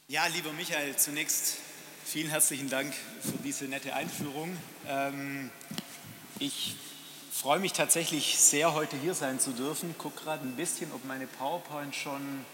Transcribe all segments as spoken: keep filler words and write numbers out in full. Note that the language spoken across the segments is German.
Ja, lieber Michael, zunächst vielen herzlichen Dank für diese nette Einführung. Ähm, ich freue mich tatsächlich sehr, heute hier sein zu dürfen. Ich gucke gerade ein bisschen, ob meine PowerPoint schon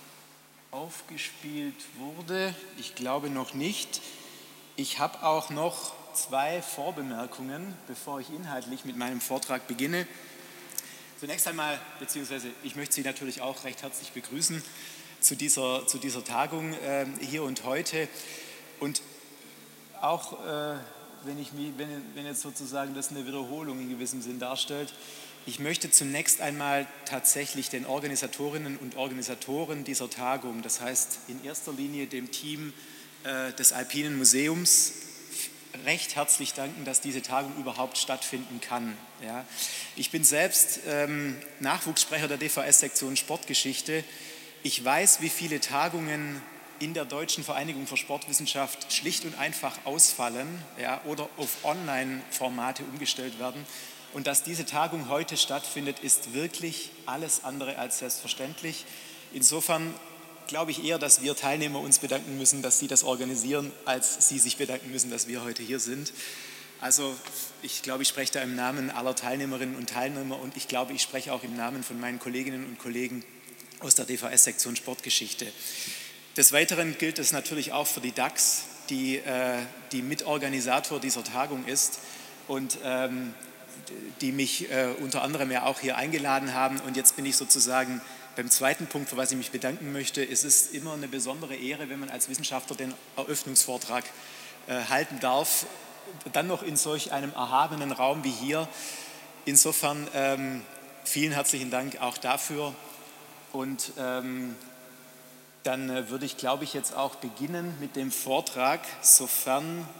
aufgespielt wurde. Ich glaube noch nicht. Ich habe auch noch zwei Vorbemerkungen, bevor ich inhaltlich mit meinem Vortrag beginne. Zunächst einmal, beziehungsweise ich möchte Sie natürlich auch recht herzlich begrüßen zu dieser, zu dieser Tagung äh, hier und heute. Und auch äh, wenn, ich mich, wenn, wenn jetzt sozusagen das eine Wiederholung in gewissem Sinn darstellt, ich möchte zunächst einmal tatsächlich den Organisatorinnen und Organisatoren dieser Tagung, das heißt in erster Linie dem Team äh, des Alpinen Museums, recht herzlich danken, dass diese Tagung überhaupt stattfinden kann. Ja. Ich bin selbst ähm, Nachwuchssprecher der D V S-Sektion Sportgeschichte. Ich weiß, wie viele Tagungen in der Deutschen Vereinigung für Sportwissenschaft schlicht und einfach ausfallen, ja, oder auf Online-Formate umgestellt werden. Und dass diese Tagung heute stattfindet, ist wirklich alles andere als selbstverständlich. Insofern glaube ich eher, dass wir Teilnehmer uns bedanken müssen, dass Sie das organisieren, als Sie sich bedanken müssen, dass wir heute hier sind. Also ich glaube, ich spreche da im Namen aller Teilnehmerinnen und Teilnehmer und ich glaube, ich spreche auch im Namen von meinen Kolleginnen und Kollegen aus der D V S-Sektion Sportgeschichte. Des Weiteren gilt es natürlich auch für die D A X, die, äh, die Mitorganisator dieser Tagung ist und ähm, die mich äh, unter anderem ja auch hier eingeladen haben. Und jetzt bin ich sozusagen beim zweiten Punkt, für was ich mich bedanken möchte. Es ist immer eine besondere Ehre, wenn man als Wissenschaftler den Eröffnungsvortrag äh, halten darf, dann noch in solch einem erhabenen Raum wie hier. Insofern ähm, vielen herzlichen Dank auch dafür. Und ähm, dann äh, würde ich, glaube ich, jetzt auch beginnen mit dem Vortrag, sofern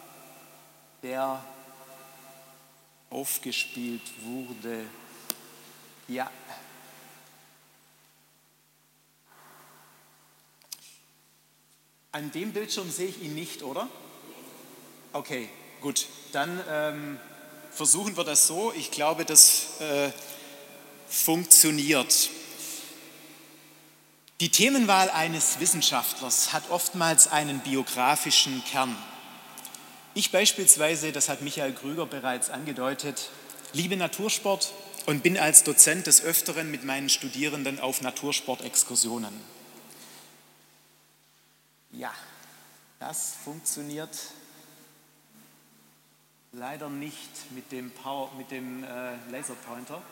der aufgespielt wurde. Ja. An dem Bildschirm sehe ich ihn nicht, oder? Okay, gut. Dann ähm, versuchen wir das so. Ich glaube, das äh, funktioniert. Die Themenwahl eines Wissenschaftlers hat oftmals einen biografischen Kern. Ich beispielsweise, das hat Michael Krüger bereits angedeutet, liebe Natursport und bin als Dozent des Öfteren mit meinen Studierenden auf Natursportexkursionen. Ja, das funktioniert leider nicht mit dem, Power, mit dem äh, Laserpointer.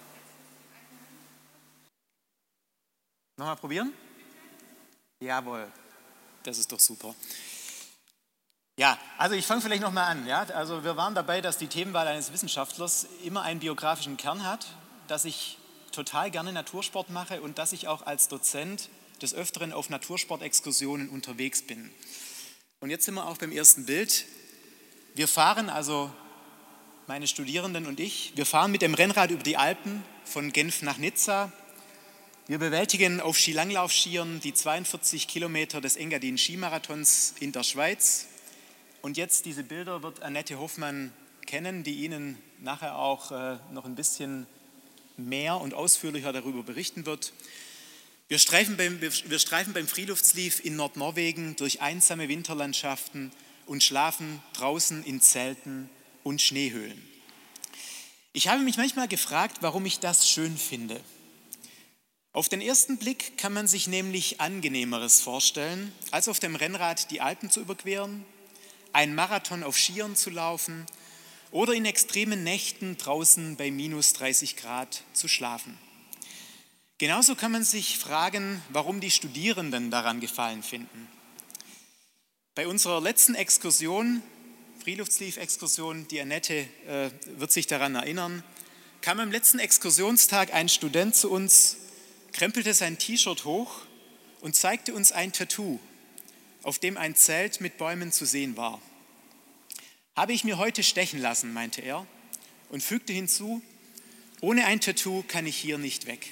Nochmal probieren? Jawohl, das ist doch super. Ja, also ich fange vielleicht nochmal an. Ja? Also wir waren dabei, dass die Themenwahl eines Wissenschaftlers immer einen biografischen Kern hat, dass ich total gerne Natursport mache und dass ich auch als Dozent des Öfteren auf Natursportexkursionen unterwegs bin. Und jetzt sind wir auch beim ersten Bild. Wir fahren, also meine Studierenden und ich, wir fahren mit dem Rennrad über die Alpen von Genf nach Nizza. Wir bewältigen auf Skilanglaufskiern die zweiundvierzig Kilometer des Engadin Skimarathons in der Schweiz. Und jetzt diese Bilder wird Annette Hoffmann kennen, die Ihnen nachher auch äh, noch ein bisschen mehr und ausführlicher darüber berichten wird. Wir streifen beim, wir streifen beim Friluftsliv in Nordnorwegen durch einsame Winterlandschaften und schlafen draußen in Zelten und Schneehöhlen. Ich habe mich manchmal gefragt, warum ich das schön finde. Auf den ersten Blick kann man sich nämlich Angenehmeres vorstellen, als auf dem Rennrad die Alpen zu überqueren, einen Marathon auf Skiern zu laufen oder in extremen Nächten draußen bei minus dreißig Grad zu schlafen. Genauso kann man sich fragen, warum die Studierenden daran Gefallen finden. Bei unserer letzten Exkursion, Friluftsliv-Exkursion, die Annette äh, wird sich daran erinnern, kam am letzten Exkursionstag ein Student zu uns, krempelte sein T-Shirt hoch und zeigte uns ein Tattoo, auf dem ein Zelt mit Bäumen zu sehen war. Habe ich mir heute stechen lassen, meinte er und fügte hinzu, ohne ein Tattoo kann ich hier nicht weg.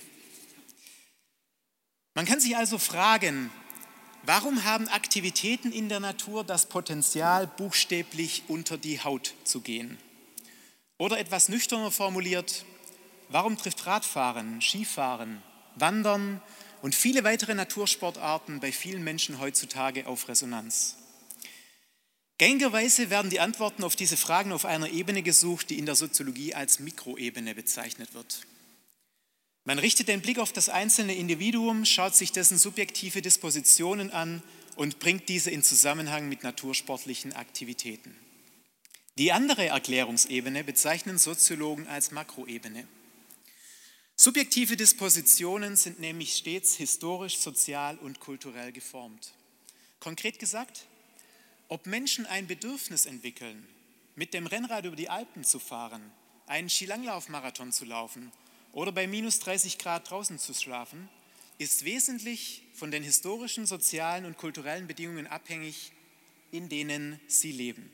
Man kann sich also fragen, warum haben Aktivitäten in der Natur das Potenzial, buchstäblich unter die Haut zu gehen? Oder etwas nüchterner formuliert, warum trifft Radfahren, Skifahren, Wandern und viele weitere Natursportarten bei vielen Menschen heutzutage auf Resonanz. Gängigerweise werden die Antworten auf diese Fragen auf einer Ebene gesucht, die in der Soziologie als Mikroebene bezeichnet wird. Man richtet den Blick auf das einzelne Individuum, schaut sich dessen subjektive Dispositionen an und bringt diese in Zusammenhang mit natursportlichen Aktivitäten. Die andere Erklärungsebene bezeichnen Soziologen als Makroebene. Subjektive Dispositionen sind nämlich stets historisch, sozial und kulturell geformt. Konkret gesagt, ob Menschen ein Bedürfnis entwickeln, mit dem Rennrad über die Alpen zu fahren, einen Skilanglaufmarathon zu laufen oder bei minus dreißig Grad draußen zu schlafen, ist wesentlich von den historischen, sozialen und kulturellen Bedingungen abhängig, in denen sie leben.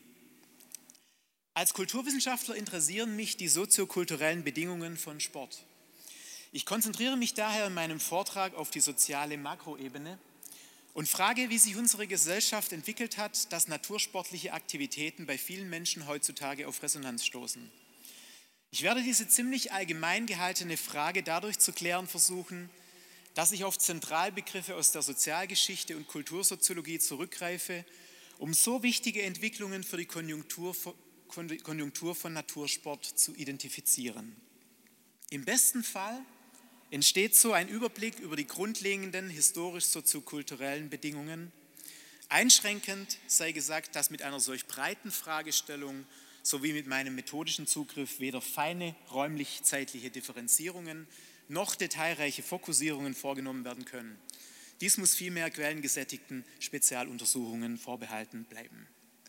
Als Kulturwissenschaftler interessieren mich die soziokulturellen Bedingungen von Sport. Ich konzentriere mich daher in meinem Vortrag auf die soziale Makroebene und frage, wie sich unsere Gesellschaft entwickelt hat, dass natursportliche Aktivitäten bei vielen Menschen heutzutage auf Resonanz stoßen. Ich werde diese ziemlich allgemein gehaltene Frage dadurch zu klären versuchen, dass ich auf Zentralbegriffe aus der Sozialgeschichte und Kultursoziologie zurückgreife, um so wichtige Entwicklungen für die Konjunktur, Konjunktur von Natursport zu identifizieren. Im besten Fall entsteht so ein Überblick über die grundlegenden historisch-soziokulturellen Bedingungen. Einschränkend sei gesagt, dass mit einer solch breiten Fragestellung sowie mit meinem methodischen Zugriff weder feine räumlich-zeitliche Differenzierungen noch detailreiche Fokussierungen vorgenommen werden können. Dies muss vielmehr quellengesättigten Spezialuntersuchungen vorbehalten bleiben.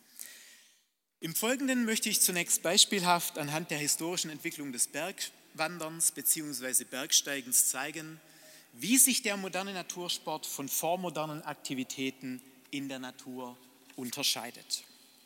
Im Folgenden möchte ich zunächst beispielhaft anhand der historischen Entwicklung des Bergwanderns bzw. Bergsteigens zeigen, wie sich der moderne Natursport von vormodernen Aktivitäten in der Natur unterscheidet.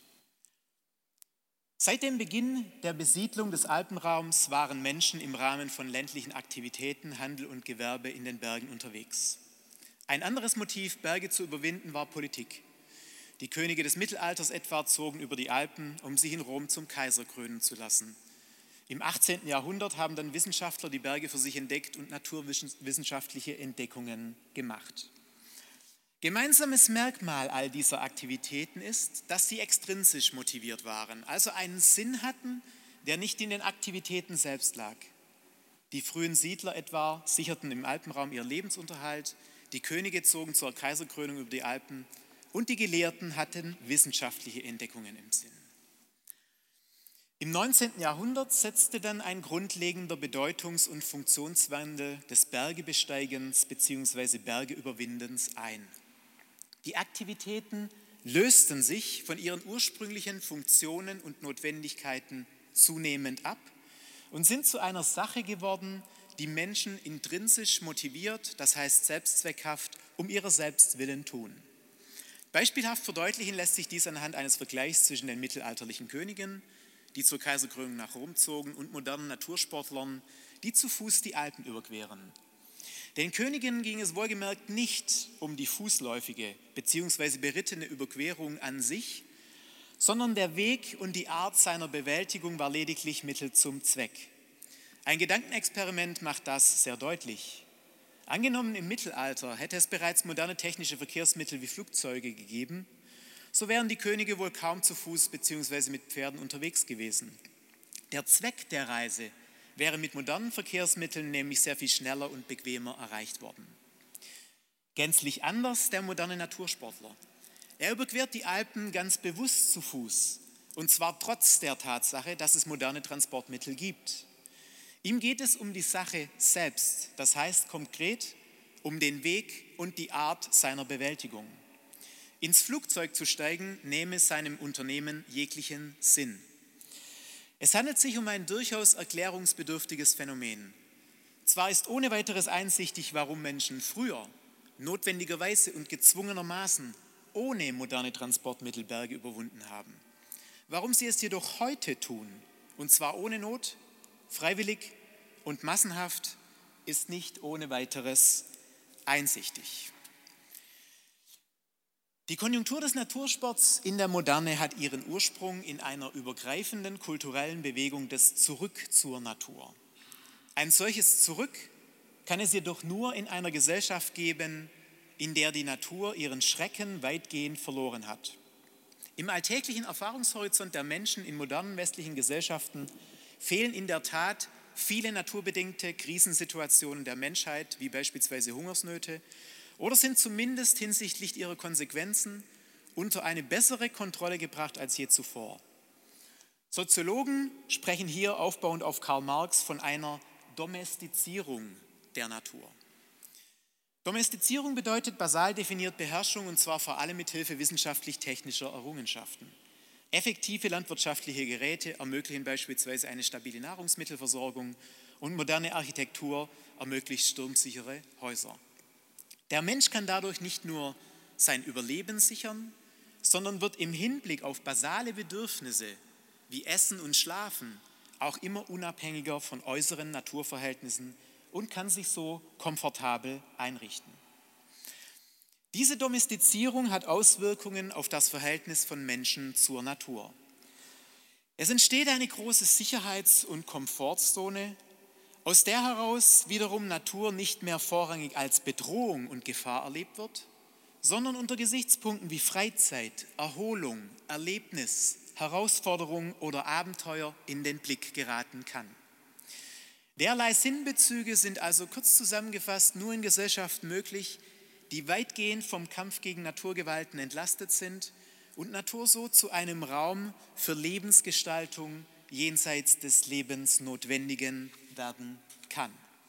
Seit dem Beginn der Besiedlung des Alpenraums waren Menschen im Rahmen von ländlichen Aktivitäten, Handel und Gewerbe in den Bergen unterwegs. Ein anderes Motiv, Berge zu überwinden, war Politik. Die Könige des Mittelalters etwa zogen über die Alpen, um sich in Rom zum Kaiser krönen zu lassen. Im achtzehnten Jahrhundert haben dann Wissenschaftler die Berge für sich entdeckt und naturwissenschaftliche Entdeckungen gemacht. Gemeinsames Merkmal all dieser Aktivitäten ist, dass sie extrinsisch motiviert waren, also einen Sinn hatten, der nicht in den Aktivitäten selbst lag. Die frühen Siedler etwa sicherten im Alpenraum ihren Lebensunterhalt, die Könige zogen zur Kaiserkrönung über die Alpen und die Gelehrten hatten wissenschaftliche Entdeckungen im Sinn. Im neunzehnten Jahrhundert setzte dann ein grundlegender Bedeutungs- und Funktionswandel des Bergebesteigens bzw. Bergeüberwindens ein. Die Aktivitäten lösten sich von ihren ursprünglichen Funktionen und Notwendigkeiten zunehmend ab und sind zu einer Sache geworden, die Menschen intrinsisch motiviert, das heißt selbstzweckhaft, um ihrer selbst willen tun. Beispielhaft verdeutlichen lässt sich dies anhand eines Vergleichs zwischen den mittelalterlichen Königen, die zur Kaiserkrönung nach Rom zogen, und modernen Natursportlern, die zu Fuß die Alpen überqueren. Den Königen ging es wohlgemerkt nicht um die fußläufige bzw. berittene Überquerung an sich, sondern der Weg und die Art seiner Bewältigung war lediglich Mittel zum Zweck. Ein Gedankenexperiment macht das sehr deutlich. Angenommen, im Mittelalter hätte es bereits moderne technische Verkehrsmittel wie Flugzeuge gegeben, so wären die Könige wohl kaum zu Fuß bzw. mit Pferden unterwegs gewesen. Der Zweck der Reise wäre mit modernen Verkehrsmitteln nämlich sehr viel schneller und bequemer erreicht worden. Gänzlich anders der moderne Natursportler. Er überquert die Alpen ganz bewusst zu Fuß, und zwar trotz der Tatsache, dass es moderne Transportmittel gibt. Ihm geht es um die Sache selbst, das heißt konkret um den Weg und die Art seiner Bewältigung. Ins Flugzeug zu steigen, nehme seinem Unternehmen jeglichen Sinn. Es handelt sich um ein durchaus erklärungsbedürftiges Phänomen. Zwar ist ohne weiteres einsichtig, warum Menschen früher notwendigerweise und gezwungenermaßen ohne moderne Transportmittel Berge überwunden haben. Warum sie es jedoch heute tun, und zwar ohne Not, freiwillig und massenhaft, ist nicht ohne weiteres einsichtig. Die Konjunktur des Natursports in der Moderne hat ihren Ursprung in einer übergreifenden kulturellen Bewegung des Zurück zur Natur. Ein solches Zurück kann es jedoch nur in einer Gesellschaft geben, in der die Natur ihren Schrecken weitgehend verloren hat. Im alltäglichen Erfahrungshorizont der Menschen in modernen westlichen Gesellschaften fehlen in der Tat viele naturbedingte Krisensituationen der Menschheit, wie beispielsweise Hungersnöte, oder sind zumindest hinsichtlich ihrer Konsequenzen unter eine bessere Kontrolle gebracht als je zuvor. Soziologen sprechen hier aufbauend auf Karl Marx von einer Domestizierung der Natur. Domestizierung bedeutet basal definiert Beherrschung, und zwar vor allem mit Hilfe wissenschaftlich-technischer Errungenschaften. Effektive landwirtschaftliche Geräte ermöglichen beispielsweise eine stabile Nahrungsmittelversorgung und moderne Architektur ermöglicht sturmsichere Häuser. Der Mensch kann dadurch nicht nur sein Überleben sichern, sondern wird im Hinblick auf basale Bedürfnisse wie Essen und Schlafen auch immer unabhängiger von äußeren Naturverhältnissen und kann sich so komfortabel einrichten. Diese Domestizierung hat Auswirkungen auf das Verhältnis von Menschen zur Natur. Es entsteht eine große Sicherheits- und Komfortzone, aus der heraus wiederum Natur nicht mehr vorrangig als Bedrohung und Gefahr erlebt wird, sondern unter Gesichtspunkten wie Freizeit, Erholung, Erlebnis, Herausforderung oder Abenteuer in den Blick geraten kann. Derlei Sinnbezüge sind also kurz zusammengefasst nur in Gesellschaften möglich, die weitgehend vom Kampf gegen Naturgewalten entlastet sind und Natur so zu einem Raum für Lebensgestaltung jenseits des Lebensnotwendigen werden kann.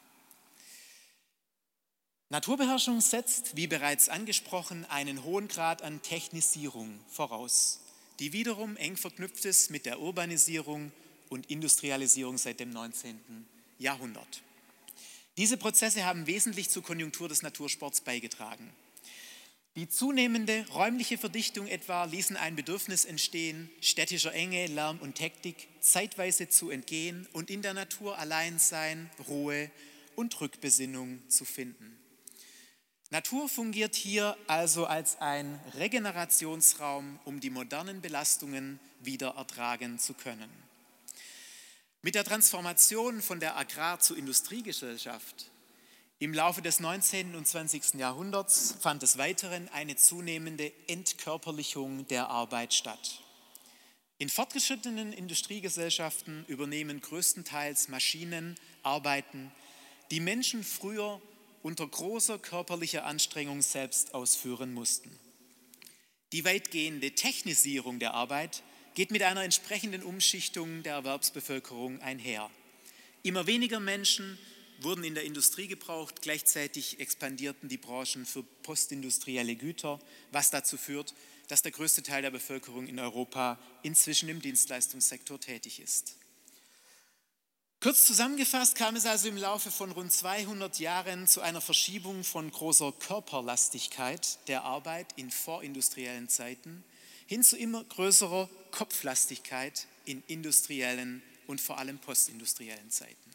Naturbeherrschung setzt, wie bereits angesprochen, einen hohen Grad an Technisierung voraus, die wiederum eng verknüpft ist mit der Urbanisierung und Industrialisierung seit dem neunzehnten Jahrhundert. Diese Prozesse haben wesentlich zur Konjunktur des Natursports beigetragen. Die zunehmende räumliche Verdichtung etwa ließen ein Bedürfnis entstehen, städtischer Enge, Lärm und Hektik zeitweise zu entgehen und in der Natur Alleinsein, Ruhe und Rückbesinnung zu finden. Natur fungiert hier also als ein Regenerationsraum, um die modernen Belastungen wieder ertragen zu können. Mit der Transformation von der Agrar- zur Industriegesellschaft im Laufe des neunzehnten und zwanzigsten Jahrhunderts fand des Weiteren eine zunehmende Entkörperlichung der Arbeit statt. In fortgeschrittenen Industriegesellschaften übernehmen größtenteils Maschinen Arbeiten, die Menschen früher unter großer körperlicher Anstrengung selbst ausführen mussten. Die weitgehende Technisierung der Arbeit geht mit einer entsprechenden Umschichtung der Erwerbsbevölkerung einher. Immer weniger Menschen wurden in der Industrie gebraucht, gleichzeitig expandierten die Branchen für postindustrielle Güter, was dazu führt, dass der größte Teil der Bevölkerung in Europa inzwischen im Dienstleistungssektor tätig ist. Kurz zusammengefasst kam es also im Laufe von rund zweihundert Jahren zu einer Verschiebung von großer Körperlastigkeit der Arbeit in vorindustriellen Zeiten hin zu immer größerer Kopflastigkeit in industriellen und vor allem postindustriellen Zeiten.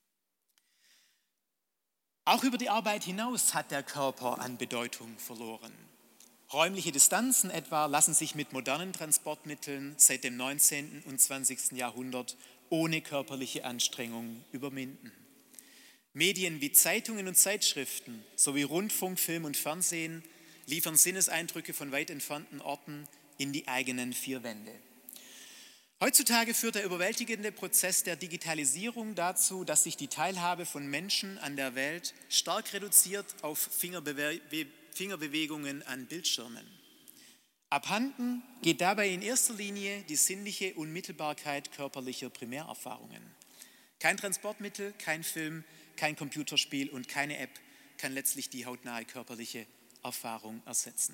Auch über die Arbeit hinaus hat der Körper an Bedeutung verloren. Räumliche Distanzen etwa lassen sich mit modernen Transportmitteln seit dem neunzehnten und zwanzigsten Jahrhundert ohne körperliche Anstrengung überwinden. Medien wie Zeitungen und Zeitschriften sowie Rundfunk, Film und Fernsehen liefern Sinneseindrücke von weit entfernten Orten in die eigenen vier Wände. Heutzutage führt der überwältigende Prozess der Digitalisierung dazu, dass sich die Teilhabe von Menschen an der Welt stark reduziert auf Fingerbewe- Fingerbewegungen an Bildschirmen. Abhanden geht dabei in erster Linie die sinnliche Unmittelbarkeit körperlicher Primärerfahrungen. Kein Transportmittel, kein Film, kein Computerspiel und keine App kann letztlich die hautnahe körperliche Erfahrung ersetzen.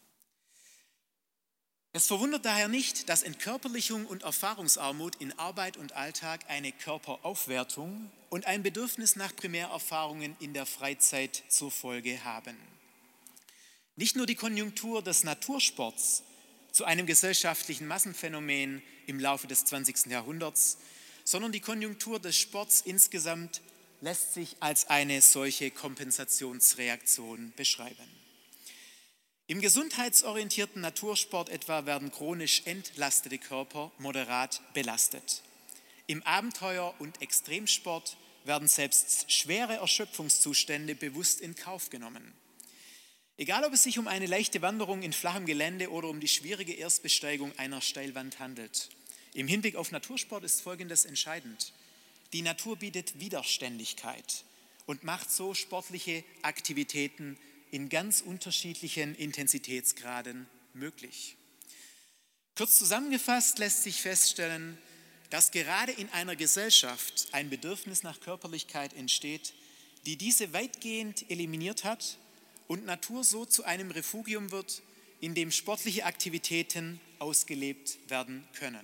Es verwundert daher nicht, dass Entkörperlichung und Erfahrungsarmut in Arbeit und Alltag eine Körperaufwertung und ein Bedürfnis nach Primärerfahrungen in der Freizeit zur Folge haben. Nicht nur die Konjunktur des Natursports zu einem gesellschaftlichen Massenphänomen im Laufe des zwanzigsten Jahrhunderts, sondern die Konjunktur des Sports insgesamt lässt sich als eine solche Kompensationsreaktion beschreiben. Im gesundheitsorientierten Natursport etwa werden chronisch entlastete Körper moderat belastet. Im Abenteuer- und Extremsport werden selbst schwere Erschöpfungszustände bewusst in Kauf genommen. Egal, ob es sich um eine leichte Wanderung in flachem Gelände oder um die schwierige Erstbesteigung einer Steilwand handelt. Im Hinblick auf Natursport ist Folgendes entscheidend. Die Natur bietet Widerständigkeit und macht so sportliche Aktivitäten in ganz unterschiedlichen Intensitätsgraden möglich. Kurz zusammengefasst lässt sich feststellen, dass gerade in einer Gesellschaft ein Bedürfnis nach Körperlichkeit entsteht, die diese weitgehend eliminiert hat und Natur so zu einem Refugium wird, in dem sportliche Aktivitäten ausgelebt werden können.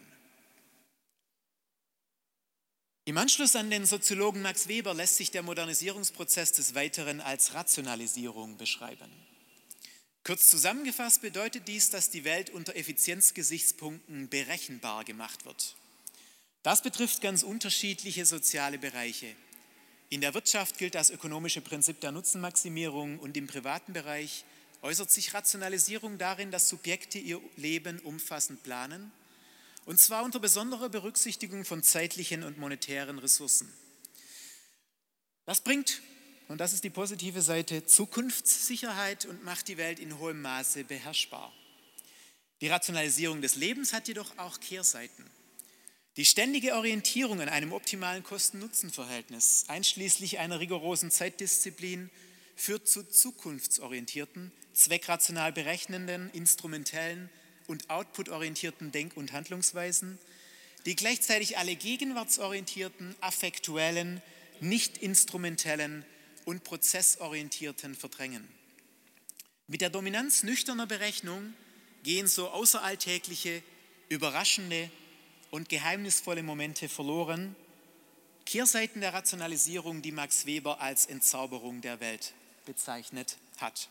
Im Anschluss an den Soziologen Max Weber lässt sich der Modernisierungsprozess des Weiteren als Rationalisierung beschreiben. Kurz zusammengefasst bedeutet dies, dass die Welt unter Effizienzgesichtspunkten berechenbar gemacht wird. Das betrifft ganz unterschiedliche soziale Bereiche. In der Wirtschaft gilt das ökonomische Prinzip der Nutzenmaximierung und im privaten Bereich äußert sich Rationalisierung darin, dass Subjekte ihr Leben umfassend planen, und zwar unter besonderer Berücksichtigung von zeitlichen und monetären Ressourcen. Das bringt, und das ist die positive Seite, Zukunftssicherheit und macht die Welt in hohem Maße beherrschbar. Die Rationalisierung des Lebens hat jedoch auch Kehrseiten. Die ständige Orientierung an einem optimalen Kosten-Nutzen-Verhältnis, einschließlich einer rigorosen Zeitdisziplin, führt zu zukunftsorientierten, zweckrational berechnenden, instrumentellen und outputorientierten Denk- und Handlungsweisen, die gleichzeitig alle gegenwartsorientierten, affektuellen, nicht instrumentellen und prozessorientierten verdrängen. Mit der Dominanz nüchterner Berechnung gehen so außeralltägliche, überraschende und geheimnisvolle Momente verloren, Kehrseiten der Rationalisierung, die Max Weber als Entzauberung der Welt bezeichnet hat.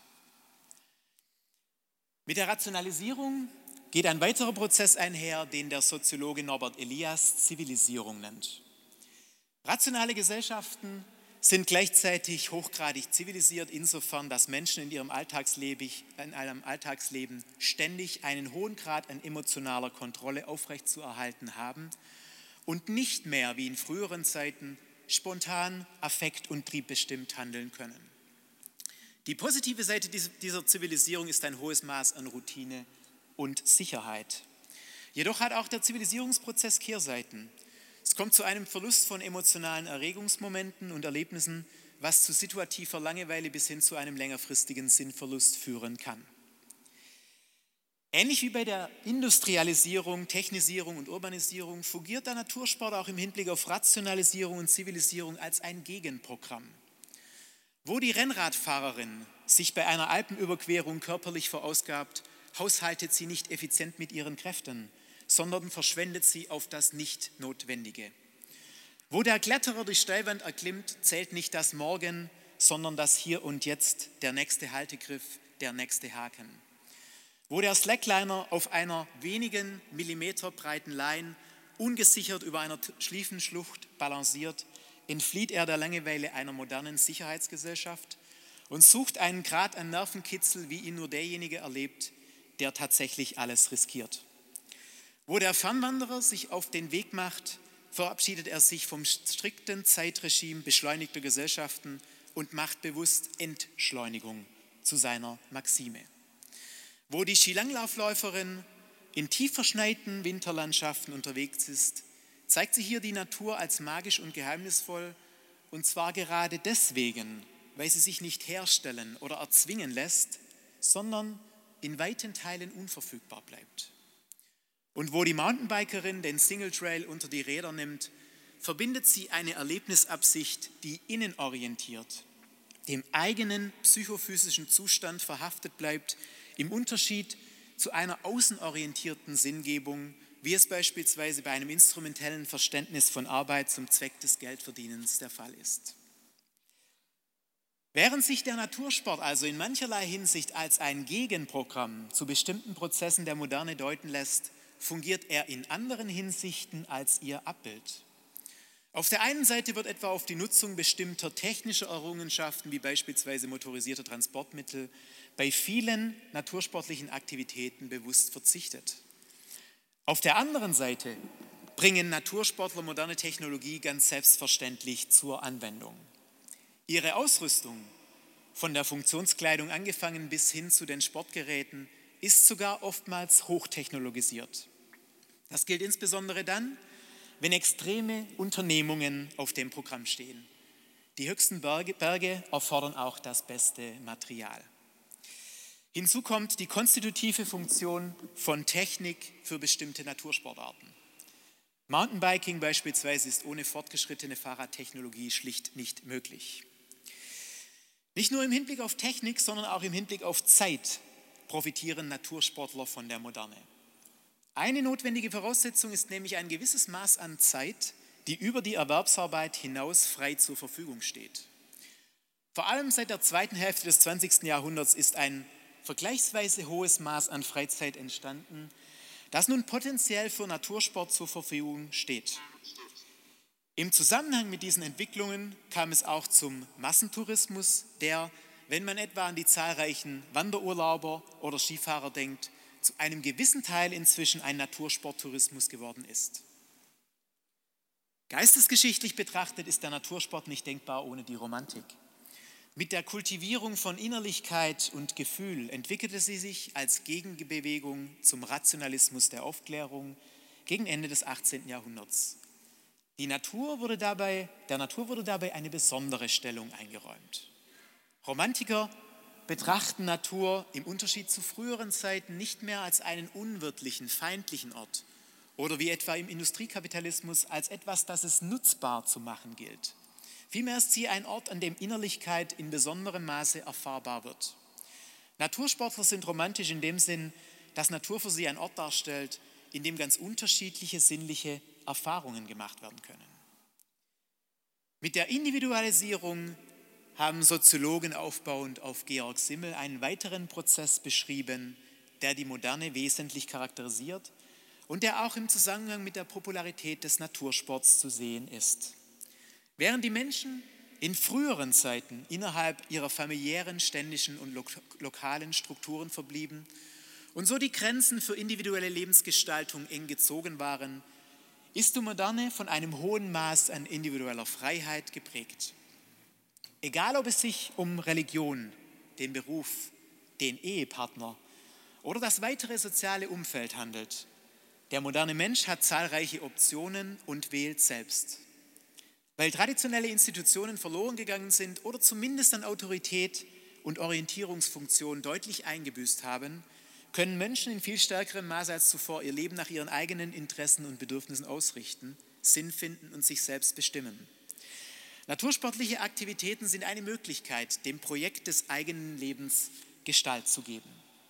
Mit der Rationalisierung geht ein weiterer Prozess einher, den der Soziologe Norbert Elias Zivilisierung nennt. Rationale Gesellschaften sind gleichzeitig hochgradig zivilisiert, insofern, dass Menschen in ihrem Alltagsleben, in einem Alltagsleben ständig einen hohen Grad an emotionaler Kontrolle aufrechtzuerhalten haben und nicht mehr wie in früheren Zeiten spontan, affekt- und triebbestimmt handeln können. Die positive Seite dieser Zivilisierung ist ein hohes Maß an Routine und Sicherheit. Jedoch hat auch der Zivilisierungsprozess Kehrseiten. Es kommt zu einem Verlust von emotionalen Erregungsmomenten und Erlebnissen, was zu situativer Langeweile bis hin zu einem längerfristigen Sinnverlust führen kann. Ähnlich wie bei der Industrialisierung, Technisierung und Urbanisierung fungiert der Natursport auch im Hinblick auf Rationalisierung und Zivilisierung als ein Gegenprogramm. Wo die Rennradfahrerin sich bei einer Alpenüberquerung körperlich verausgabt, haushaltet sie nicht effizient mit ihren Kräften, sondern verschwendet sie auf das Nicht-Notwendige. Wo der Kletterer die Steilwand erklimmt, zählt nicht das Morgen, sondern das Hier und Jetzt, der nächste Haltegriff, der nächste Haken. Wo der Slackliner auf einer wenigen Millimeter breiten Line ungesichert über einer Schlieffenschlucht balanciert, entflieht er der Langeweile einer modernen Sicherheitsgesellschaft und sucht einen Grad an Nervenkitzel, wie ihn nur derjenige erlebt, der tatsächlich alles riskiert. Wo der Fernwanderer sich auf den Weg macht, verabschiedet er sich vom strikten Zeitregime beschleunigter Gesellschaften und macht bewusst Entschleunigung zu seiner Maxime. Wo die Skilanglaufläuferin in tief verschneiten Winterlandschaften unterwegs ist, zeigt sich hier die Natur als magisch und geheimnisvoll, und zwar gerade deswegen, weil sie sich nicht herstellen oder erzwingen lässt, sondern in weiten Teilen unverfügbar bleibt. Und wo die Mountainbikerin den Single Trail unter die Räder nimmt, verbindet sie eine Erlebnisabsicht, die innenorientiert, dem eigenen psychophysischen Zustand verhaftet bleibt, im Unterschied zu einer außenorientierten Sinngebung, wie es beispielsweise bei einem instrumentellen Verständnis von Arbeit zum Zweck des Geldverdienens der Fall ist. Während sich der Natursport also in mancherlei Hinsicht als ein Gegenprogramm zu bestimmten Prozessen der Moderne deuten lässt, fungiert er in anderen Hinsichten als ihr Abbild. Auf der einen Seite wird etwa auf die Nutzung bestimmter technischer Errungenschaften, wie beispielsweise motorisierter Transportmittel, bei vielen natursportlichen Aktivitäten bewusst verzichtet. Auf der anderen Seite bringen Natursportler moderne Technologie ganz selbstverständlich zur Anwendung. Ihre Ausrüstung, von der Funktionskleidung angefangen bis hin zu den Sportgeräten, ist sogar oftmals hochtechnologisiert. Das gilt insbesondere dann, wenn extreme Unternehmungen auf dem Programm stehen. Die höchsten Berge, Berge erfordern auch das beste Material. Hinzu kommt die konstitutive Funktion von Technik für bestimmte Natursportarten. Mountainbiking beispielsweise ist ohne fortgeschrittene Fahrradtechnologie schlicht nicht möglich. Nicht nur im Hinblick auf Technik, sondern auch im Hinblick auf Zeit profitieren Natursportler von der Moderne. Eine notwendige Voraussetzung ist nämlich ein gewisses Maß an Zeit, die über die Erwerbsarbeit hinaus frei zur Verfügung steht. Vor allem seit der zweiten Hälfte des zwanzigsten Jahrhunderts ist ein vergleichsweise hohes Maß an Freizeit entstanden, das nun potenziell für Natursport zur Verfügung steht. Im Zusammenhang mit diesen Entwicklungen kam es auch zum Massentourismus, der, wenn man etwa an die zahlreichen Wanderurlauber oder Skifahrer denkt, zu einem gewissen Teil inzwischen ein Natursporttourismus geworden ist. Geistesgeschichtlich betrachtet ist der Natursport nicht denkbar ohne die Romantik. Mit der Kultivierung von Innerlichkeit und Gefühl entwickelte sie sich als Gegenbewegung zum Rationalismus der Aufklärung gegen Ende des achtzehnten Jahrhunderts. Die Natur wurde dabei, der Natur wurde dabei eine besondere Stellung eingeräumt. Romantiker betrachten Natur im Unterschied zu früheren Zeiten nicht mehr als einen unwirtlichen, feindlichen Ort oder wie etwa im Industriekapitalismus als etwas, das es nutzbar zu machen gilt. Vielmehr ist sie ein Ort, an dem Innerlichkeit in besonderem Maße erfahrbar wird. Natursportler sind romantisch in dem Sinn, dass Natur für sie ein Ort darstellt, in dem ganz unterschiedliche sinnliche Erfahrungen gemacht werden können. Mit der Individualisierung haben Soziologen aufbauend auf Georg Simmel einen weiteren Prozess beschrieben, der die Moderne wesentlich charakterisiert und der auch im Zusammenhang mit der Popularität des Natursports zu sehen ist. Während die Menschen in früheren Zeiten innerhalb ihrer familiären, ständischen und lo- lokalen Strukturen verblieben und so die Grenzen für individuelle Lebensgestaltung eng gezogen waren, ist die Moderne von einem hohen Maß an individueller Freiheit geprägt. Egal, ob es sich um Religion, den Beruf, den Ehepartner oder das weitere soziale Umfeld handelt, der moderne Mensch hat zahlreiche Optionen und wählt selbst. Weil traditionelle Institutionen verloren gegangen sind oder zumindest an Autorität und Orientierungsfunktion deutlich eingebüßt haben, können Menschen in viel stärkerem Maße als zuvor ihr Leben nach ihren eigenen Interessen und Bedürfnissen ausrichten, Sinn finden und sich selbst bestimmen. Natursportliche Aktivitäten sind eine Möglichkeit, dem Projekt des eigenen Lebens Gestalt zu geben.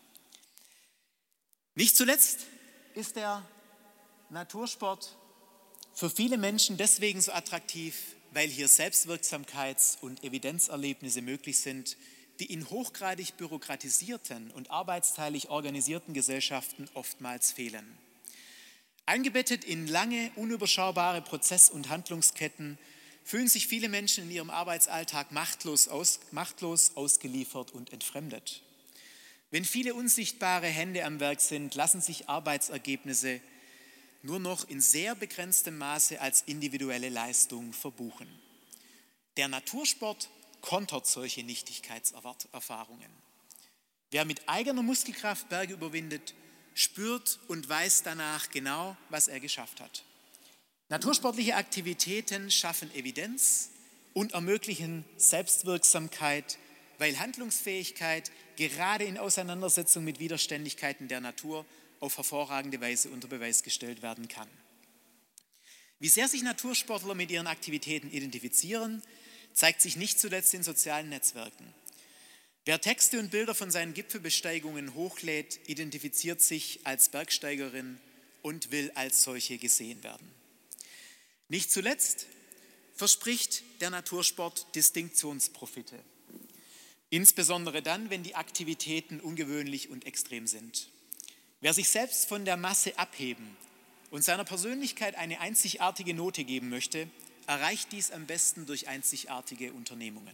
Nicht zuletzt ist der Natursport für viele Menschen deswegen so attraktiv, weil hier Selbstwirksamkeits- und Evidenzerlebnisse möglich sind, die in hochgradig bürokratisierten und arbeitsteilig organisierten Gesellschaften oftmals fehlen. Eingebettet in lange, unüberschaubare Prozess- und Handlungsketten fühlen sich viele Menschen in ihrem Arbeitsalltag machtlos, aus, machtlos ausgeliefert und entfremdet. Wenn viele unsichtbare Hände am Werk sind, lassen sich Arbeitsergebnisse nur noch in sehr begrenztem Maße als individuelle Leistung verbuchen. Der Natursport kontert solche Nichtigkeitserfahrungen. Wer mit eigener Muskelkraft Berge überwindet, spürt und weiß danach genau, was er geschafft hat. Natursportliche Aktivitäten schaffen Evidenz und ermöglichen Selbstwirksamkeit, weil Handlungsfähigkeit gerade in Auseinandersetzung mit Widerständigkeiten der Natur auf hervorragende Weise unter Beweis gestellt werden kann. Wie sehr sich Natursportler mit ihren Aktivitäten identifizieren, zeigt sich nicht zuletzt in sozialen Netzwerken. Wer Texte und Bilder von seinen Gipfelbesteigungen hochlädt, identifiziert sich als Bergsteigerin und will als solche gesehen werden. Nicht zuletzt verspricht der Natursport Distinktionsprofite. Insbesondere dann, wenn die Aktivitäten ungewöhnlich und extrem sind. Wer sich selbst von der Masse abheben und seiner Persönlichkeit eine einzigartige Note geben möchte, erreicht dies am besten durch einzigartige Unternehmungen.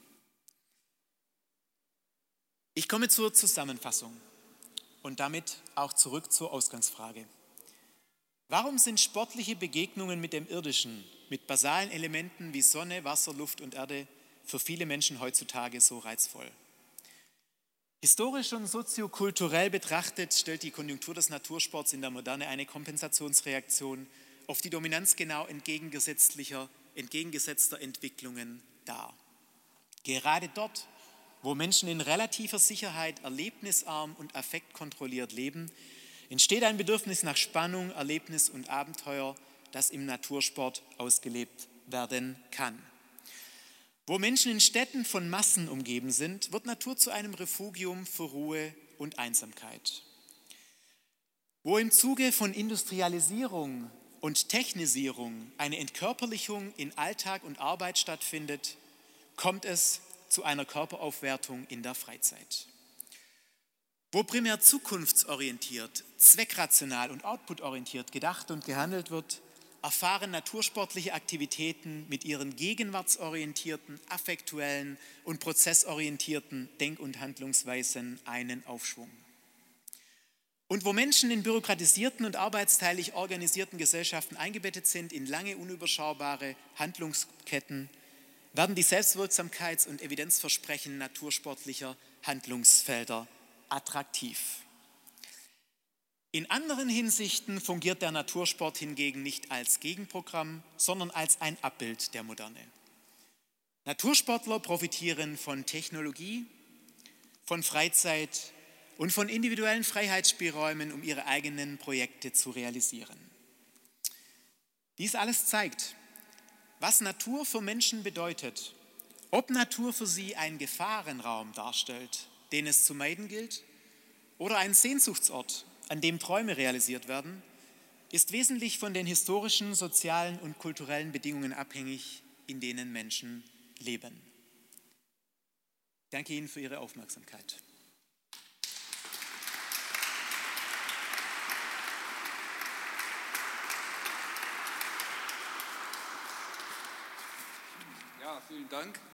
Ich komme zur Zusammenfassung und damit auch zurück zur Ausgangsfrage. Warum sind sportliche Begegnungen mit dem Irdischen, mit basalen Elementen wie Sonne, Wasser, Luft und Erde für viele Menschen heutzutage so reizvoll? Historisch und soziokulturell betrachtet stellt die Konjunktur des Natursports in der Moderne eine Kompensationsreaktion auf die Dominanz genau entgegengesetzter Entwicklungen dar. Gerade dort, wo Menschen in relativer Sicherheit, erlebnisarm und affektkontrolliert leben, entsteht ein Bedürfnis nach Spannung, Erlebnis und Abenteuer, das im Natursport ausgelebt werden kann. Wo Menschen in Städten von Massen umgeben sind, wird Natur zu einem Refugium für Ruhe und Einsamkeit. Wo im Zuge von Industrialisierung und Technisierung eine Entkörperlichung in Alltag und Arbeit stattfindet, kommt es zu einer Körperaufwertung in der Freizeit. Wo primär zukunftsorientiert, zweckrational und outputorientiert gedacht und gehandelt wird, erfahren natursportliche Aktivitäten mit ihren gegenwartsorientierten, affektuellen und prozessorientierten Denk- und Handlungsweisen einen Aufschwung. Und wo Menschen in bürokratisierten und arbeitsteilig organisierten Gesellschaften eingebettet sind in lange, unüberschaubare Handlungsketten, werden die Selbstwirksamkeits- und Evidenzversprechen natursportlicher Handlungsfelder attraktiv. In anderen Hinsichten fungiert der Natursport hingegen nicht als Gegenprogramm, sondern als ein Abbild der Moderne. Natursportler profitieren von Technologie, von Freizeit und von individuellen Freiheitsspielräumen, um ihre eigenen Projekte zu realisieren. Dies alles zeigt, was Natur für Menschen bedeutet, ob Natur für sie einen Gefahrenraum darstellt, den es zu meiden gilt, oder einen Sehnsuchtsort, an dem Träume realisiert werden, ist wesentlich von den historischen, sozialen und kulturellen Bedingungen abhängig, in denen Menschen leben. Ich danke Ihnen für Ihre Aufmerksamkeit. Ja, vielen Dank.